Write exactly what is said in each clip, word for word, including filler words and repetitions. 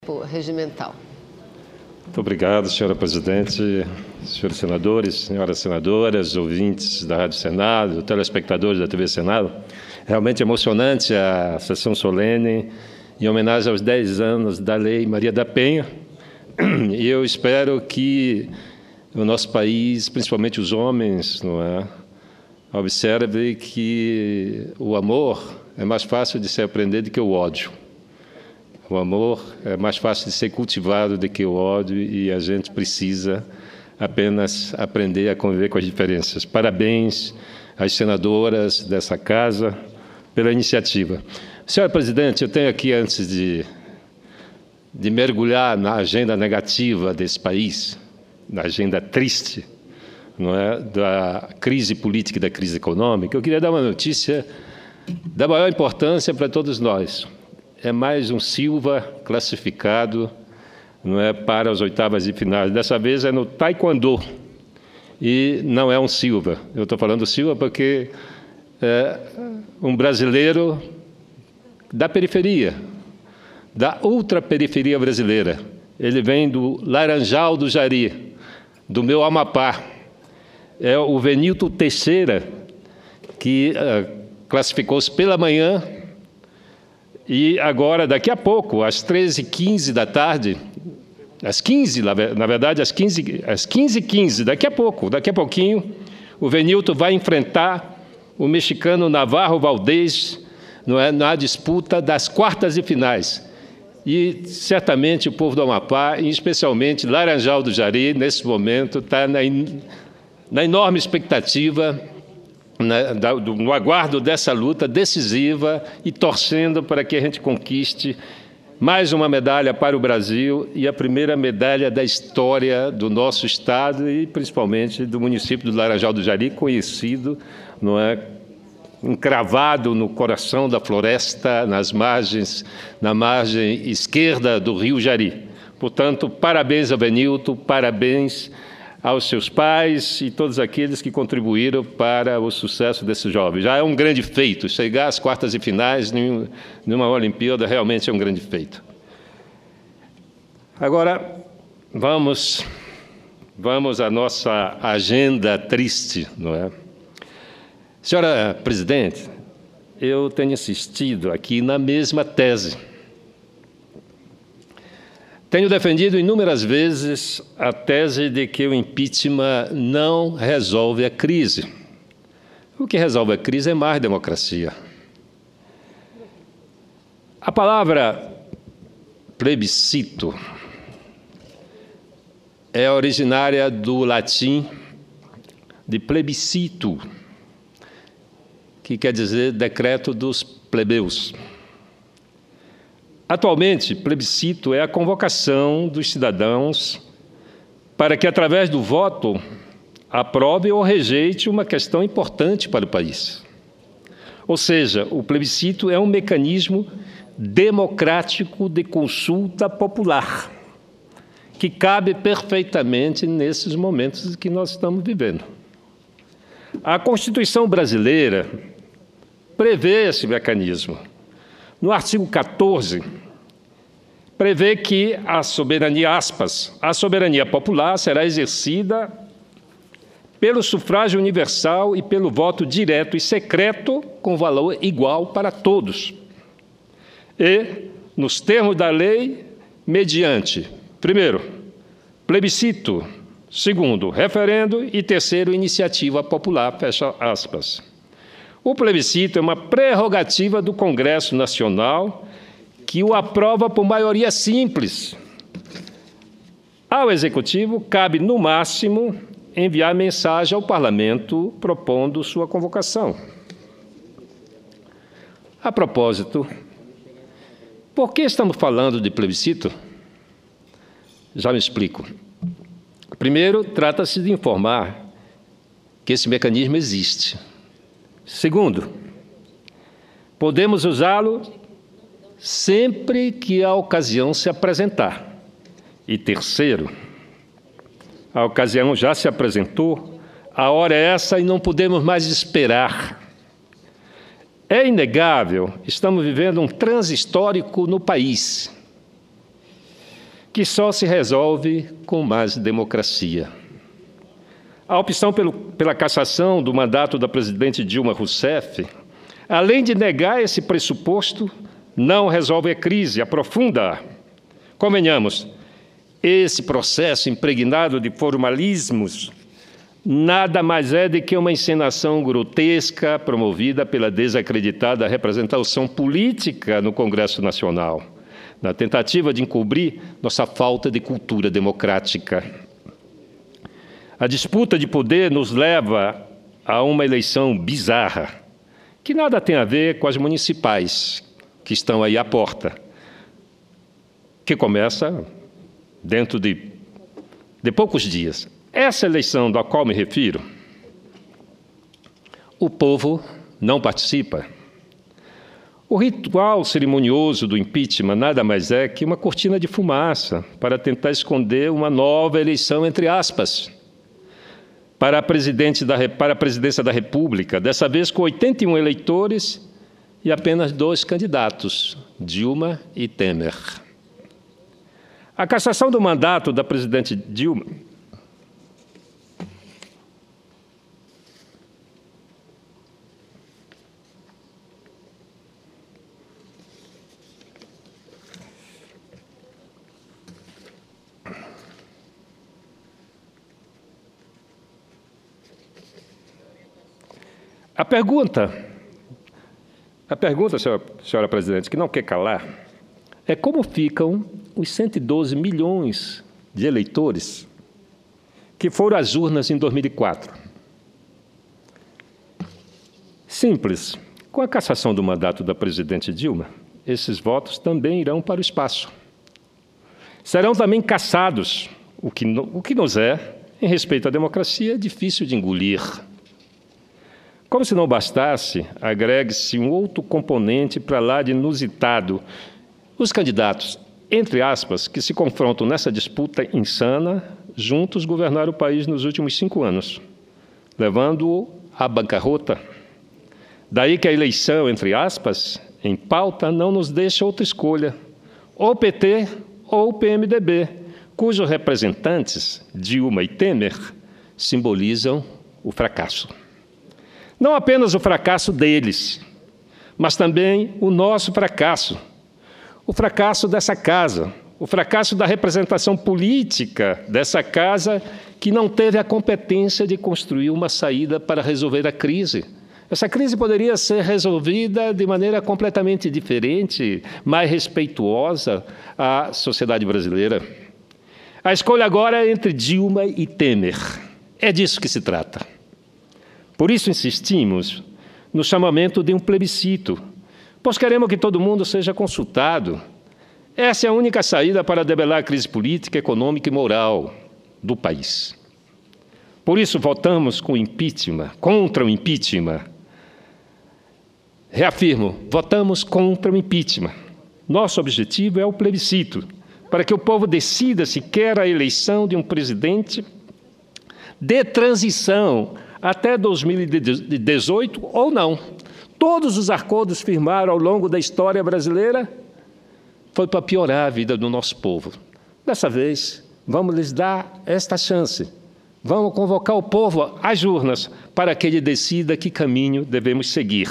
Regimental. Muito obrigado, senhora presidente, senhores senadores, senhoras senadoras, ouvintes da Rádio Senado, telespectadores da T V Senado. Realmente emocionante a sessão solene em homenagem aos dez anos da Lei Maria da Penha. E eu espero que o nosso país, principalmente os homens, não é, observe que o amor é mais fácil de se aprender do que o ódio. O amor é mais fácil de ser cultivado do que o ódio e a gente precisa apenas aprender a conviver com as diferenças. Parabéns às senadoras dessa casa pela iniciativa. Senhora presidente, eu tenho aqui, antes de, de mergulhar na agenda negativa desse país, na agenda triste, não é, da crise política e da crise econômica, eu queria dar uma notícia da maior importância para todos nós. É mais um Silva classificado, não é, para as oitavas de finais. Dessa vez é no Taekwondo e não é um Silva. Eu estou falando Silva porque é um brasileiro da periferia, da ultraperiferia brasileira. Ele vem do Laranjal do Jari, do meu Amapá. É o Venilton Teixeira, que uh, classificou-se pela manhã. E agora, daqui a pouco, às treze e quinze da tarde, às quinze, na verdade, às quinze, às quinze e quinze, daqui a pouco, daqui a pouquinho, o Venilton vai enfrentar o mexicano Navarro Valdez, não é, na disputa das quartas e finais. E certamente o povo do Amapá, e especialmente Laranjal do Jari, nesse momento, está na, na enorme expectativa, no aguardo dessa luta decisiva e torcendo para que a gente conquiste mais uma medalha para o Brasil e a primeira medalha da história do nosso estado e principalmente do município do Laranjal do Jari, conhecido, não é, encravado no coração da floresta, nas margens, na margem esquerda do rio Jari. Portanto, parabéns a Venilton, parabéns aos seus pais e todos aqueles que contribuíram para o sucesso desse jovem. Já é um grande feito. Chegar às quartas e finais numa Olimpíada realmente é um grande feito. Agora, vamos, vamos à nossa agenda triste, não é? Senhora presidente, eu tenho insistido aqui na mesma tese. Tenho defendido inúmeras vezes a tese de que o impeachment não resolve a crise. O que resolve a crise é mais democracia. A palavra plebiscito é originária do latim de plebiscito, que quer dizer decreto dos plebeus. Atualmente, plebiscito é a convocação dos cidadãos para que, através do voto, aprove ou rejeite uma questão importante para o país. Ou seja, o plebiscito é um mecanismo democrático de consulta popular, que cabe perfeitamente nesses momentos que nós estamos vivendo. A Constituição brasileira prevê esse mecanismo. No artigo quatorze, prevê que a soberania, aspas, a soberania popular será exercida pelo sufrágio universal e pelo voto direto e secreto com valor igual para todos. E, nos termos da lei, mediante, primeiro, plebiscito, segundo, referendo e terceiro, iniciativa popular, fecha aspas. O plebiscito é uma prerrogativa do Congresso Nacional que o aprova por maioria simples. Ao Executivo, cabe, no máximo, enviar mensagem ao Parlamento propondo sua convocação. A propósito, por que estamos falando de plebiscito? Já me explico. Primeiro, trata-se de informar que esse mecanismo existe. Segundo, podemos usá-lo sempre que a ocasião se apresentar. E terceiro, a ocasião já se apresentou, a hora é essa e não podemos mais esperar. É inegável, estamos vivendo um transe histórico no país. que só se resolve com mais democracia. A opção pelo, pela cassação do mandato da presidente Dilma Rousseff, além de negar esse pressuposto, não resolve a crise, aprofunda-a. Convenhamos, esse processo impregnado de formalismos nada mais é do que uma encenação grotesca promovida pela desacreditada representação política no Congresso Nacional, na tentativa de encobrir nossa falta de cultura democrática. A disputa de poder nos leva a uma eleição bizarra, que nada tem a ver com as municipais, que estão aí à porta, que começa dentro de, de poucos dias. Essa eleição da qual me refiro, o povo não participa. O ritual cerimonioso do impeachment nada mais é que uma cortina de fumaça para tentar esconder uma nova eleição, entre aspas, para a, presidente da, para a presidência da República, dessa vez com oitenta e um eleitores e apenas dois candidatos, Dilma e Temer. A cassação do mandato da presidente Dilma A pergunta, a pergunta, senhora, senhora presidente, que não quer calar, é como ficam os cento e doze milhões de eleitores que foram às urnas em dois mil e quatro. Simples. Com a cassação do mandato da presidente Dilma, esses votos também irão para o espaço. Serão também cassados, o que, o que nos é, em respeito à democracia, difícil de engolir. Como se não bastasse, agregue-se um outro componente para lá de inusitado. Os candidatos, entre aspas, que se confrontam nessa disputa insana, juntos governaram o país nos últimos cinco anos, levando-o à bancarrota. Daí que a eleição, entre aspas, em pauta, não nos deixa outra escolha, ou o P T ou o P M D B, cujos representantes, Dilma e Temer, simbolizam o fracasso. Não apenas o fracasso deles, mas também o nosso fracasso, o fracasso dessa casa, o fracasso da representação política dessa casa que não teve a competência de construir uma saída para resolver a crise. Essa crise poderia ser resolvida de maneira completamente diferente, mais respeituosa à sociedade brasileira. A escolha agora é entre Dilma e Temer. É disso que se trata. Por isso insistimos no chamamento de um plebiscito, pois queremos que todo mundo seja consultado. Essa é a única saída para debelar a crise política, econômica e moral do país. Por isso votamos com impeachment, contra o impeachment. Reafirmo, votamos contra o impeachment. Nosso objetivo é o plebiscito, para que o povo decida se quer a eleição de um presidente de transição até dois mil e dezoito ou não. Todos os acordos firmados ao longo da história brasileira foi para piorar a vida do nosso povo. Dessa vez, vamos lhes dar esta chance. Vamos convocar o povo às urnas para que ele decida que caminho devemos seguir.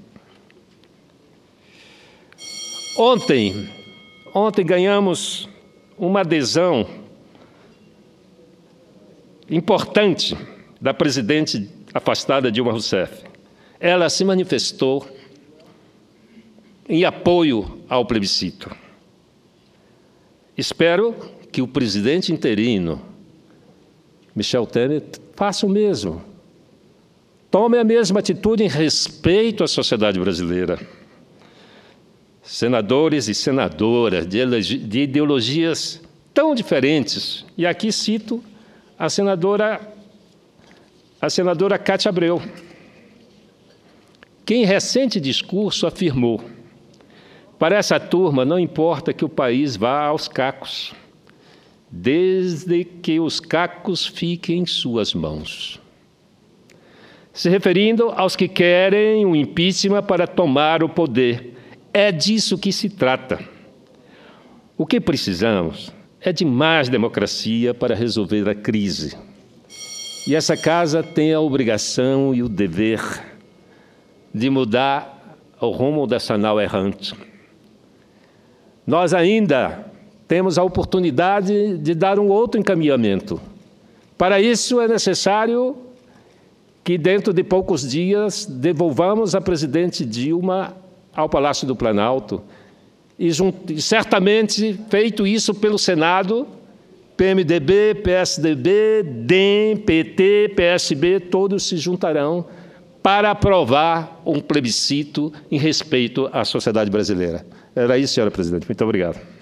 Ontem, ontem ganhamos uma adesão importante da presidente afastada Dilma Rousseff. Ela se manifestou em apoio ao plebiscito. Espero que o presidente interino, Michel Temer, faça o mesmo. Tome a mesma atitude em respeito à sociedade brasileira. Senadores e senadoras de ideologias tão diferentes, e aqui cito a senadora A senadora Cátia Abreu, que em recente discurso afirmou: para essa turma não importa que o país vá aos cacos, desde que os cacos fiquem em suas mãos. Se referindo aos que querem um impeachment para tomar o poder. É disso que se trata. O que precisamos é de mais democracia para resolver a crise. E essa casa tem a obrigação e o dever de mudar o rumo dessa nau errante. Nós ainda temos a oportunidade de dar um outro encaminhamento. Para isso é necessário que, dentro de poucos dias, devolvamos a presidente Dilma ao Palácio do Planalto. E, certamente, feito isso pelo Senado, P M D B, P S D B, D E M, P T, P S B, todos se juntarão para aprovar um plebiscito em respeito à sociedade brasileira. Era isso, senhora presidente. Muito obrigado.